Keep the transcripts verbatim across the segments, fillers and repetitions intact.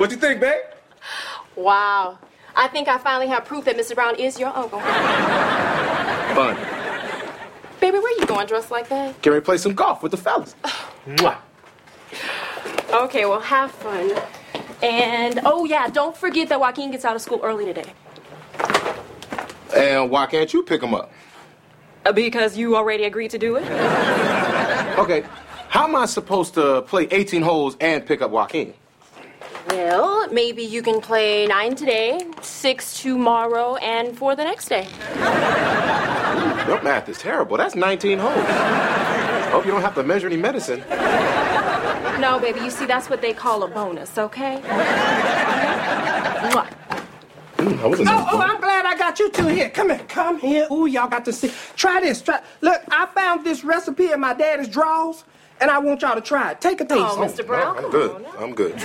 What you think, babe? Wow. I think I finally have proof that Mister Brown is your uncle. Fun. Baby, where you going dressed like that? Can we play some golf with the fellas? Mwah. Okay, well, have fun. And, oh, yeah, don't forget that Joaquin gets out of school early today. And why can't you pick him up? Uh, because you already agreed to do it? Okay, how am I supposed to play eighteen holes and pick up Joaquin? Well, maybe you can play nine today, six tomorrow, and four the next day. Your math is terrible. That's nineteen holes. Hope you don't have to measure any medicine. No, baby, you see, that's what they call a bonus, okay? Mwah. Mm, I wasn't Oh, oh, I'm glad I got you two here. Come here, come here. Ooh, y'all got to see. Try this. Try. Look, I found this recipe in my daddy's drawers, and I want y'all to try it. Take a taste. Oh, Mister Brown, I'm come good. on now. I'm good.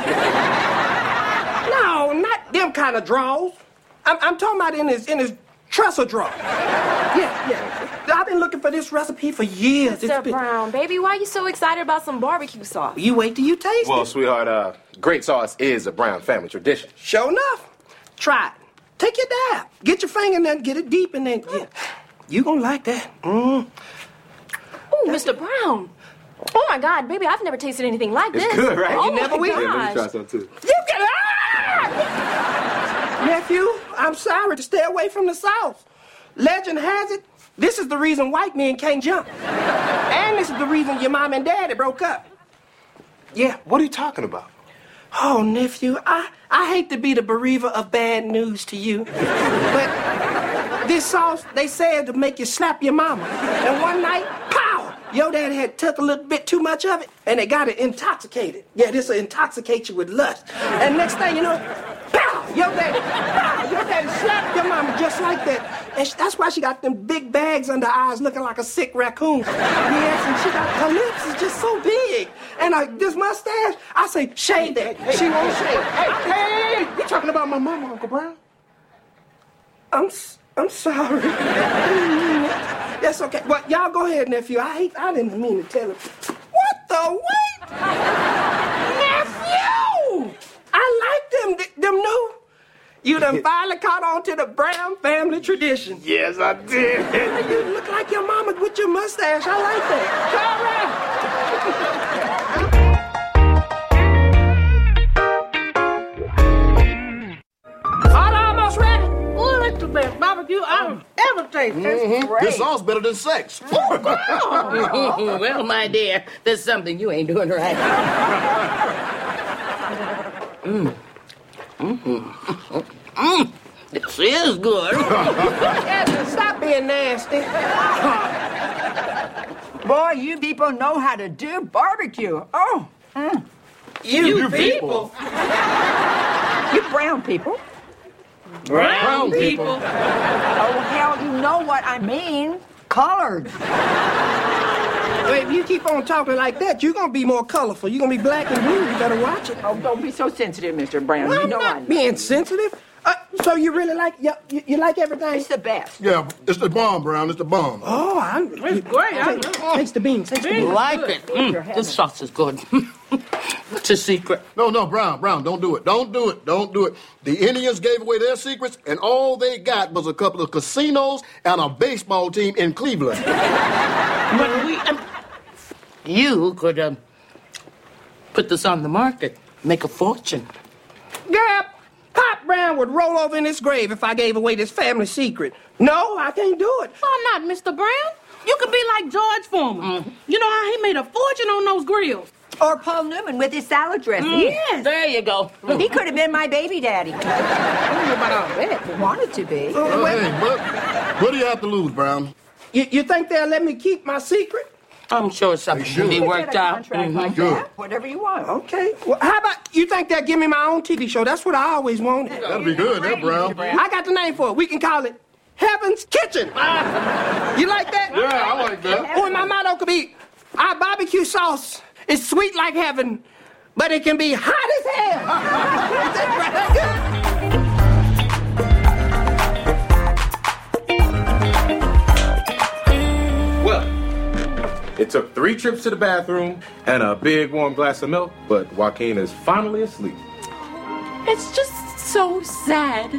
No, not them kind of drawers. I'm, I'm talking about in his in his dresser drawer. Yeah, yeah. I've been looking for this recipe for years. Mister It's been- Brown, baby, why are you so excited about some barbecue sauce? You wait till you taste Well, it. sweetheart, uh, great sauce is a Brown family tradition. Sure enough. Try it. Take your dab. Get your finger in there and get it deep in there. Yeah. You gonna like that. Mm. Oh, Mister Brown. Oh, my God, baby, I've never tasted anything like It's this. good, right? Oh, You never my will. Yeah, let me gosh. try some too. You get ah! Nephew, I'm sorry to stay away from the South. Legend has it, this is the reason white men can't jump. And this is the reason your mom and daddy broke up. Yeah. What are you talking about? Oh, nephew, I, I hate to be the bereaver of bad news to you, but this sauce, they said to make you slap your mama. And one night, pow, your dad had took a little bit too much of it, and they got it intoxicated. Yeah, this will intoxicate you with lust. And next thing you know, pow, your daddy, pow, your daddy slapped your mama just like that. And she, that's why she got them big bags under her eyes looking like a sick raccoon. Yes, and she got, her lips is just so big. And uh, this mustache, I say, shave that. She won't shave. Hey, hey, you talking about my mama, Uncle Brown? I'm s- I'm sorry. That's okay. Well, y'all go ahead, nephew. I hate. I didn't mean to tell him. What the wait, nephew? I like them. th- Them new. You done finally caught on to the Brown family tradition. Yes, I did. You look like your mama with your mustache. I like that. All right. All almost ready. Ooh, that's the best barbecue I've ever tasted. Mm-hmm. This sauce better than sex. Well, my dear, there's something you ain't doing right. Mmm. Mm-hmm. Mm. This is good. Stop being nasty. Boy, you people know how to do barbecue. Oh. Mm. You, You people. You brown people. Brown people. Oh, hell, you know what I mean. Colored. Wait, if you keep on talking like that, you're going to be more colorful. You're going to be black and blue. You better watch it. Oh, don't be so sensitive, Mister Brown. Well, you I'm know I not know. being sensitive. Uh, so you really like, you, you, you like everything? It's the best. Yeah, it's the bomb, Brown. It's the bomb. Oh, I'm... It's great. I Take, taste the beans. Taste the beans. Like it. Mm, this sauce is good. It's a secret. No, no, Brown, Brown, don't do it. Don't do it. Don't do it. The Indians gave away their secrets, and all they got was a couple of casinos and a baseball team in Cleveland. But we, um, you could um, put this on the market, make a fortune. Girl, Pop Brown would roll over in his grave if I gave away this family secret. No, I can't do it. Oh, not Mister Brown. You could be like George Foreman. Mm. You know how he made a fortune on those grills? Or Paul Newman with his salad dressing. Yes. There you go. He could have been my baby daddy. I don't know about all that. He wanted to be. Oh, hey, what, what do you have to lose, Brown? You, you think they'll let me keep my secret? I'm sure something They should. can be You could worked get a out. contract Mhm. like Good. that. Whatever you want. Okay. Well, how about you think they'll give me my own T V show? That's what I always wanted. That'll be good, that, Brown. I got the name for it. We can call it Heaven's Kitchen. You like that? Yeah, I like that. Or my motto could be, our barbecue sauce is sweet like heaven, but it can be hot as hell. Is that right? Well, it took three trips to the bathroom and a big warm glass of milk, but Joaquin is finally asleep. It's just so sad.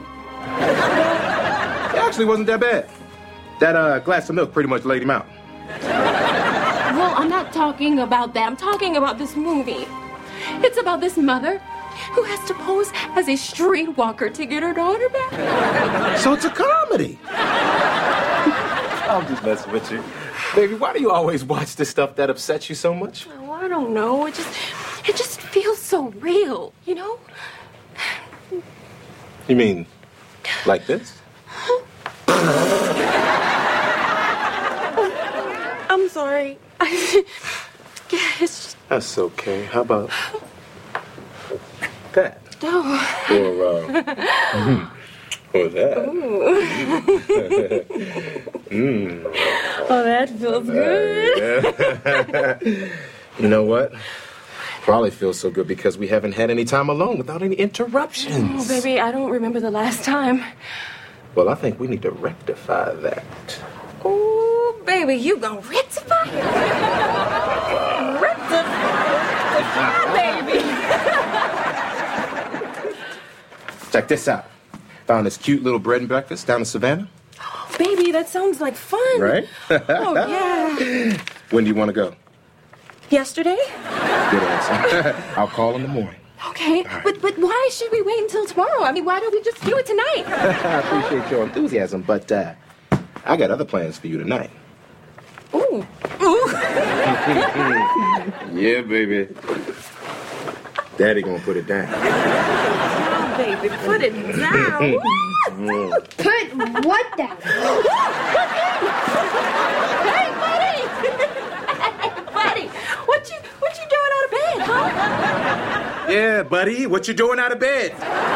It actually wasn't that bad. That uh, glass of milk pretty much laid him out. Well, I'm not talking about that. I'm talking about this movie. It's about this mother who has to pose as a streetwalker to get her daughter back. So it's a comedy. I'm just messing with you. Baby, why do you always watch the stuff that upsets you so much? Oh, I don't know. It just, it just feels so real, you know? You mean like this? I'm sorry. I, yeah, it's just... That's okay. How about that? Oh. Or, uh, or that? mm. Oh, that feels good. Uh, you know what? Probably feels so good because we haven't had any time alone without any interruptions. Oh, baby, I don't remember the last time. Well, I think we need to rectify that. Oh, baby, you gonna rectify it? Rectify, baby. Check this out. Found this cute little bread and breakfast down in Savannah. Oh, baby, that sounds like fun. Right? Oh, yeah. When do you want to go? Yesterday? Good answer. I'll call in the morning. Okay, right. but but why should we wait until tomorrow? I mean, why don't we just do it tonight? I appreciate your enthusiasm, but uh, I got other plans for you tonight. Ooh. Ooh. Yeah, baby. Daddy gonna put it down. Oh, baby, put it down. Put what down? Hey, buddy! Buddy, what you what you doing out of bed, huh? Yeah, buddy, what you doing out of bed?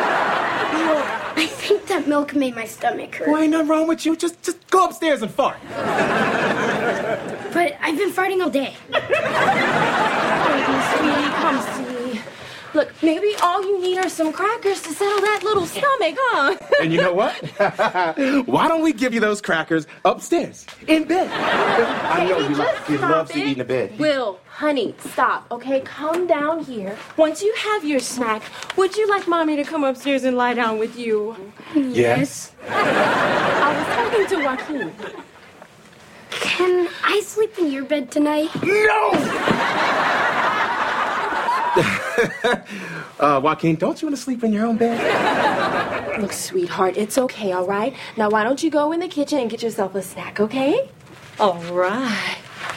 I think that milk made my stomach hurt. Well, ain't nothing wrong with you. Just just go upstairs and fart. But I've been farting all day. Baby, sweetie, come see. Look, maybe all you need are some crackers to settle that little stomach, huh? And you know what? Why don't we give you those crackers upstairs in bed? I know you, like, you love to eat in the bed. Will, honey, stop, okay? Come down here. Once you have your snack, would you like Mommy to come upstairs and lie down with you? Yes. I was talking to Joaquin. Can I sleep in your bed tonight? No! uh, Joaquin, don't you want to sleep in your own bed? Look, sweetheart, it's okay, all right? Now, why don't you go in the kitchen and get yourself a snack, okay? All right.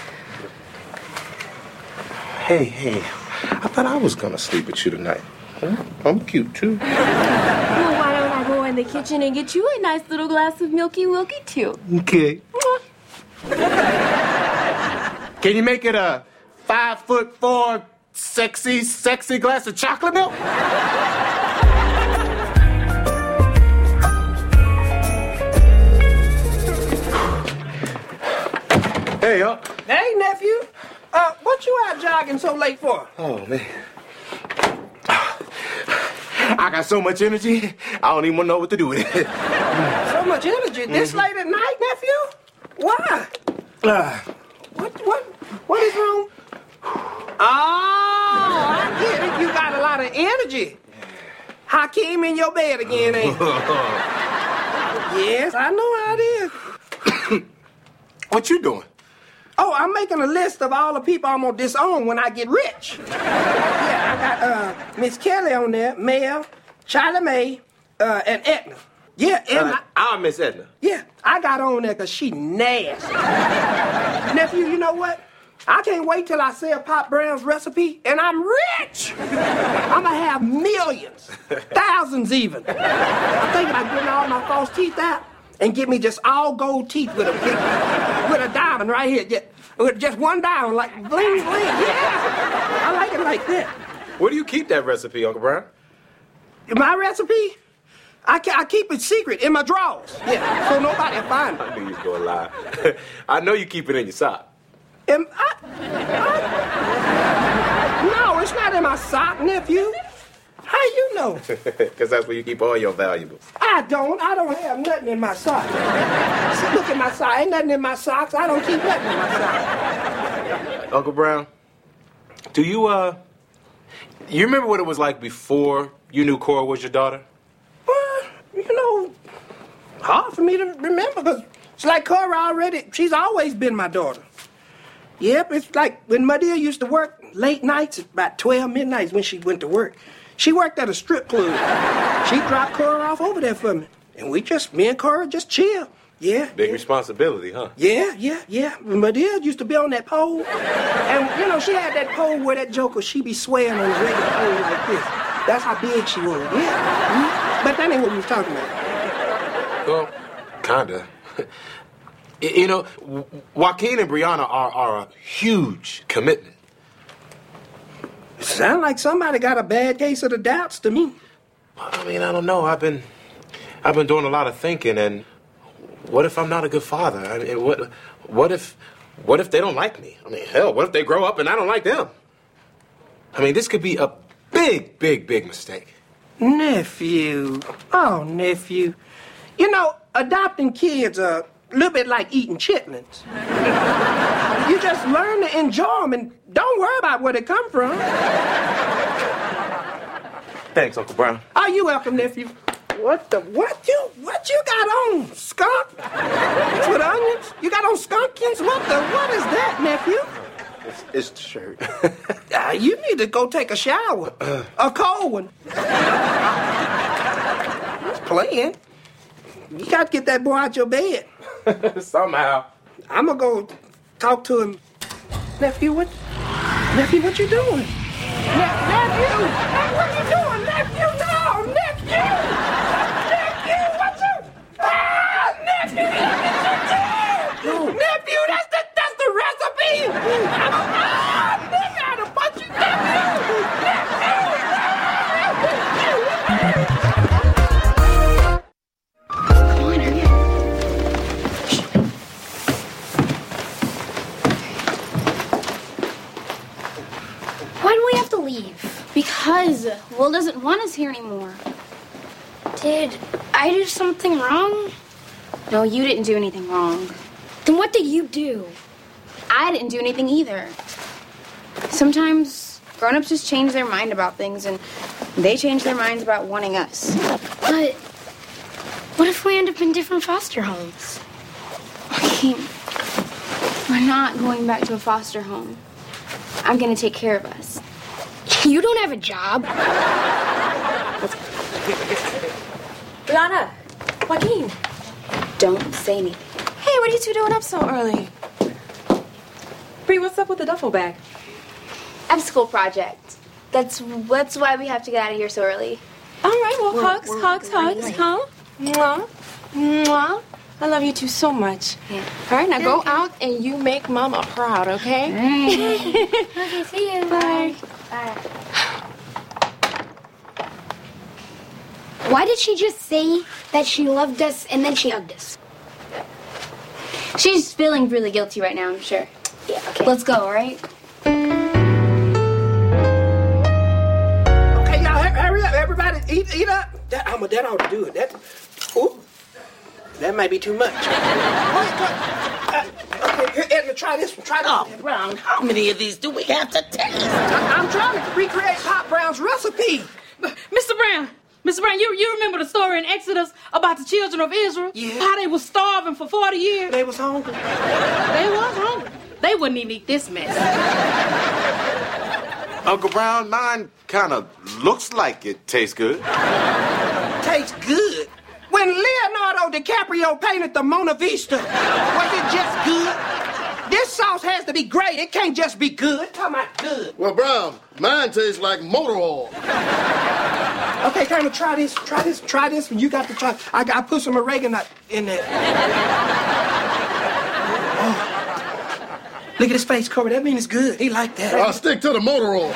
Hey, hey, I thought I was going to sleep with you tonight. Huh? I'm cute, too. Well, why don't I go in the kitchen and get you a nice little glass of Milky Wilky, too? Okay. Can you make it a five foot four sexy, sexy glass of chocolate milk? Hey, y'all. Hey, nephew. Uh, what you out jogging so late for? Oh, man. I got so much energy, I don't even know what to do with it. So much energy this mm-hmm. late at night, nephew? Why? Uh, what, what, what is wrong? Oh, I get it. You got a lot of energy. Hakeem in your bed again, ain't you? Yes, I know how it is. What you doing? Oh, I'm making a list of all the people I'm gonna disown when I get rich. Yeah, I got uh, Miss Kelly on there, Mel, Charlie Mae, uh, and Edna. Yeah, Edna. Uh, I'll Miss Edna. Yeah, I got on there because she nasty. Nephew, you know what? I can't wait till I sell Pop Brown's recipe, and I'm rich. I'm gonna have millions, thousands even. I'm thinking about getting all my false teeth out and give me just all gold teeth with a with a diamond right here, just, with just one diamond, like bling bling. Yeah, I like it like that. Where do you keep that recipe, Uncle Brown? My recipe? I, I keep it secret in my drawers. Yeah, so nobody will find it. I knew you was gonna lie. I know you keep it in your sock. Am I, I, no, it's not in my sock, nephew. How you know? Because that's where you keep all your valuables. I don't. I don't have nothing in my sock. See, look at my sock. Ain't nothing in my socks. I don't keep nothing in my sock. Uncle Brown, do you, uh, You remember what it was like before you knew Cora was your daughter? Well, you know, hard for me to remember because it's like Cora already, she's always been my daughter. Yep, it's like when my dear used to work late nights, about twelve midnights when she went to work. She worked at a strip club. She dropped Cora off over there for me. And we just, me and Cora just chill. Yeah. Big yeah. responsibility, huh? Yeah, yeah, yeah. My dear used to be on that pole. And, you know, she had that pole where that joker, she be swaying on the regular pole like this. That's how big she was. Yeah. Mm-hmm. But that ain't what we was talking about. Well, kinda. You know, Joaquin and Brianna are, are a huge commitment. Sound like somebody got a bad case of the doubts to me. I mean, I don't know. I've been, I've been doing a lot of thinking, and what if I'm not a good father? I mean, what, what if, what if they don't like me? I mean, hell, what if they grow up and I don't like them? I mean, this could be a big, big, big mistake. Nephew. Oh, nephew. You know, adopting kids are a little bit like eating chitlins. You just learn to enjoy them and don't worry about where they come from. Thanks, Uncle Brown. Oh, you welcome, nephew. What the, what you, what you got on, skunk? With onions? You got on skunkins? What the, what is that, nephew? It's, it's the shirt. uh, you need to go take a shower. A cold one. He's playing. You got to get that boy out your bed. Somehow. I'm going to go talk to him. Nephew, what? Nephew, what you doing? Ne- nephew! Hey, what you doing? Nephew, no! Nephew! Nephew, what you... Ah, nephew! What you doing? Nephew, that's the, that's the recipe! Ah, nigga, I done punch you, nephew! Why do we have to leave? Because Will doesn't want us here anymore. Did I do something wrong? No, you didn't do anything wrong. Then what did you do? I didn't do anything either. Sometimes grown-ups just change their mind about things, and they change their minds about wanting us. But what if we end up in different foster homes? Okay, we're not going back to a foster home. I'm gonna take care of us. You don't have a job. Brianna, Joaquin. Don't say anything. Hey, what are you two doing up so early? Bree, what's up with the duffel bag? I have a school project. That's that's why we have to get out of here so early. All right, well, We're- hugs, we're hugs, running hugs, late. huh? Mwah, mwah. I love you two so much. Yeah. All right, now go out and you make Mama proud, okay? Okay, see you. Bye. Bye. Why did she just say that she loved us and then she hugged us? She's feeling really guilty right now, I'm sure. Yeah, okay. Let's go, all right? Okay, now hurry, hurry up, everybody. Eat, eat up. That, um, that ought to do it. That, ooh, that might be too much. uh, okay, here, Edna, try this one. Try this Oh, one. Brown, how many of these do we have to taste? I, I'm trying to recreate Pop Brown's recipe. Mister Brown, Mister Brown, you, you remember the story in Exodus about the children of Israel? Yeah. How they were starving for forty years? They was hungry. They was hungry. They wouldn't even eat this mess. Uncle Brown, mine kind of looks like it tastes good. Tastes good. When Leonardo DiCaprio painted the Mona Vista, was it just good? This sauce has to be great. It can't just be good. Talking about good. Well, Brown, mine tastes like motor oil. Okay, Colonel, try this. Try this. Try this. You got to try. I got I put some oregano in there. Oh. Look at his face, Corey. That means it's good. He like that. I'll stick to the motor oil.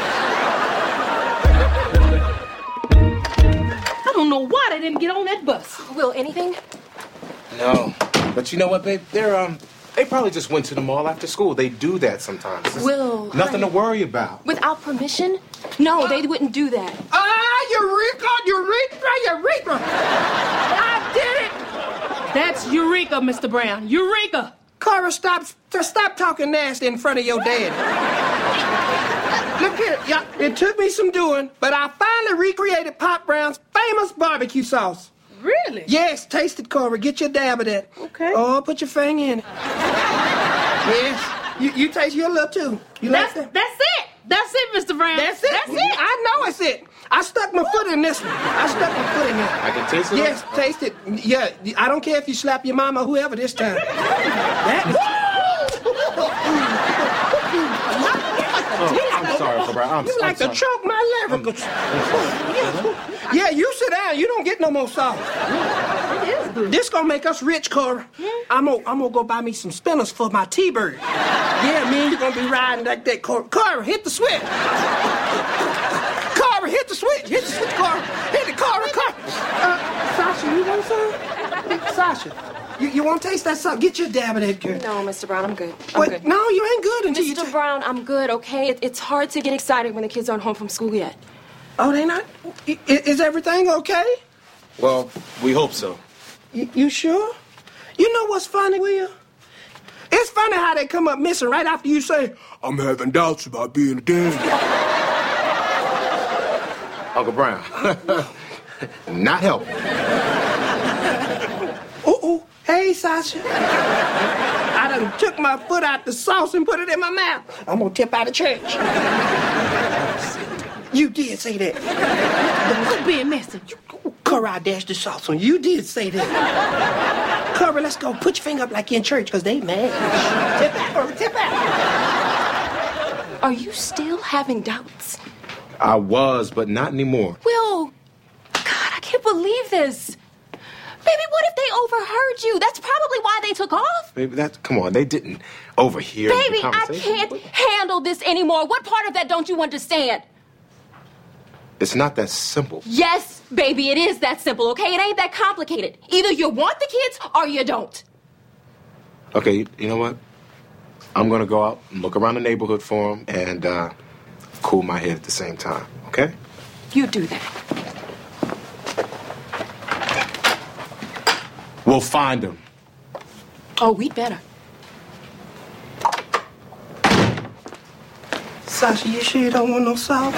I don't know why they didn't get on that bus. Will, anything? No. But you know what, babe? They're, um, they probably just went to the mall after school. They do that sometimes. It's Will, nothing honey. to worry about. Without permission? No, they wouldn't do that. Ah, Eureka, Eureka, Eureka! I did it! That's Eureka, Mister Brown. Eureka! Cora, stop, stop talking nasty in front of your dad. Look here, y'all. It took me some doing, but I finally recreated Pop Brown's famous barbecue sauce. Really? Yes, taste it, Cora. Get your dab of that. Okay. Oh, put your finger in it. Yes. You, you taste your little too. You That's, like that? that's it. That's it, Mister Brown. That's it. That's it. I know it's it. I stuck my foot in this one. I stuck my foot in it. I can taste it? Yes, taste it. Yeah, I don't care if you slap your mama or whoever this time. That is... Oh, I'm sorry, Uncle Brown. I'm, You I'm like sorry. to choke my liver. Yeah, you sit down. You don't get no more sauce. This gonna make us rich, Cora. I'm gonna, I'm gonna go buy me some spinners for my T-Bird. Yeah, me and you gonna be riding like that, Cora. Cora, hit the switch. Cora, hit the switch. Hit the switch, Cora. Hit it, Cora, Cora. Uh, Sasha, you want some? Sasha, you, you want to taste that sauce? Get your dab of that, girl. No, Mister Brown, I'm good. I'm Wait, good. no, you ain't good until you... Mister ta- Brown, I'm good, okay? It, it's hard to get excited when the kids aren't home from school yet. Oh, they not? I, is everything okay? Well, we hope so. You, you sure? You know what's funny, Will? It's funny how they come up missing right after you say, I'm having doubts about being a dad. Uncle Brown. Not helping. Uh-oh. Hey, Sasha. I done took my foot out the sauce and put it in my mouth. I'm gonna tip out of church. You did say that. Quit being messy. Cora, I dashed the sauce on you. You did say that. Cora, let's go. Put your finger up like you're in church, because they mad. Tip out, Cora, tip out. Are you still having doubts? I was, but not anymore. Will, God, I can't believe this. Baby, what if they overheard you? That's probably why they took off. Baby, that come on, they didn't overhear Baby, the I conversation. can't handle this anymore. What part of that don't you understand? It's not that simple. Yes, baby, it is that simple, okay? It ain't that complicated. Either you want the kids or you don't. Okay, you, you know what? I'm gonna go out and look around the neighborhood for them and uh, cool my head at the same time, okay? You do that. We'll find them. Oh, we'd better. Sasha, you sure you don't want no sauce?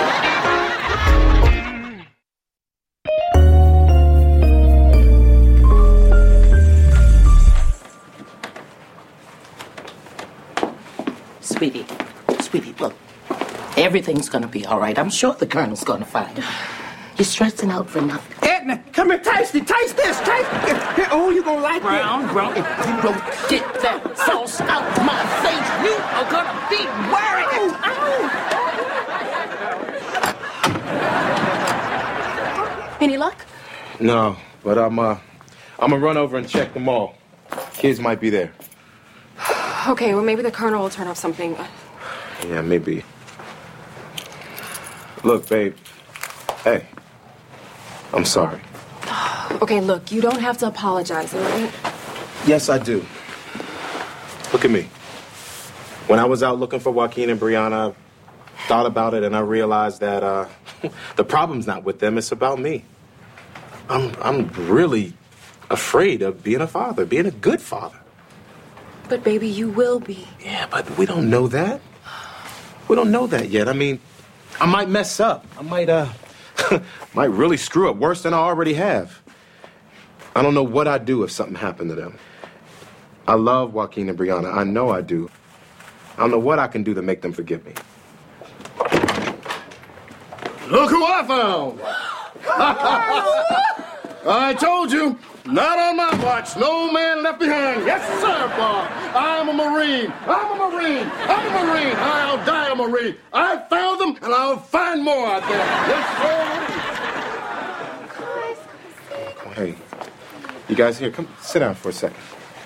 Sweetie, sweetie, look. Everything's gonna be all right. I'm sure the Colonel's gonna find him. You're stressing out for nothing. Edna, come here, taste it, taste this, taste it. Here, oh, you gonna like Brown, Brown, if you don't get that sauce out my face, you are gonna be wearing it. Oh, Any luck? No, but I'm uh, I'm gonna run over and check them all. Kids might be there. Okay, well, maybe the Colonel will turn off something. Yeah, maybe. Look, babe. Hey, I'm sorry. Okay, look, you don't have to apologize, all right? Yes, I do. Look at me. When I was out looking for Joaquin and Brianna, I thought about it and I realized that uh, the problem's not with them, it's about me. I'm, I'm really afraid of being a father, being a good father. But, baby, you will be. Yeah, but we don't know that. We don't know that yet. I mean, I might mess up. I might, uh, might really screw up worse than I already have. I don't know what I'd do if something happened to them. I love Joaquin and Brianna. I know I do. I don't know what I can do to make them forgive me. Look who I found! I told you, not on my watch, no man left behind. Yes, sir, Bob. I'm a Marine. I'm a Marine. I'm a Marine. I'll die a Marine. I found them, and I'll find more out there. Yes, sir. Hey, you guys here, come sit down for a second.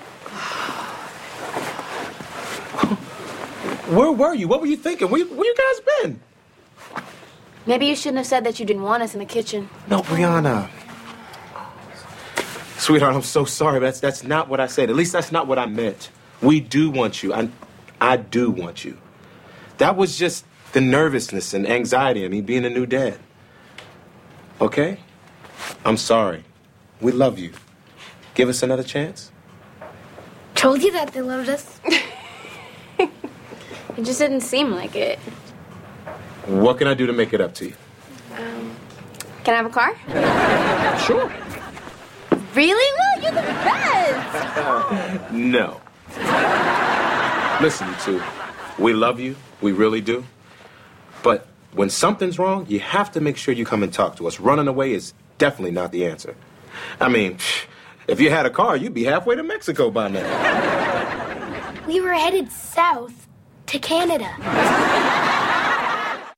Where were you? What were you thinking? Where, where you guys been? Maybe you shouldn't have said that you didn't want us in the kitchen. No, Brianna. Sweetheart, I'm so sorry. That's that's not what I said. At least that's not what I meant. We do want you. I, I do want you. That was just the nervousness and anxiety of me being a new dad. Okay? I'm sorry. We love you. Give us another chance. Told you that they loved us. It just didn't seem like it. What can I do to make it up to you? Um, can I have a car? Sure. Really? Well, you're the best. No. Listen, you two. We love you. We really do. But when something's wrong, you have to make sure you come and talk to us. Running away is definitely not the answer. I mean, if you had a car, you'd be halfway to Mexico by now. We were headed south to Canada.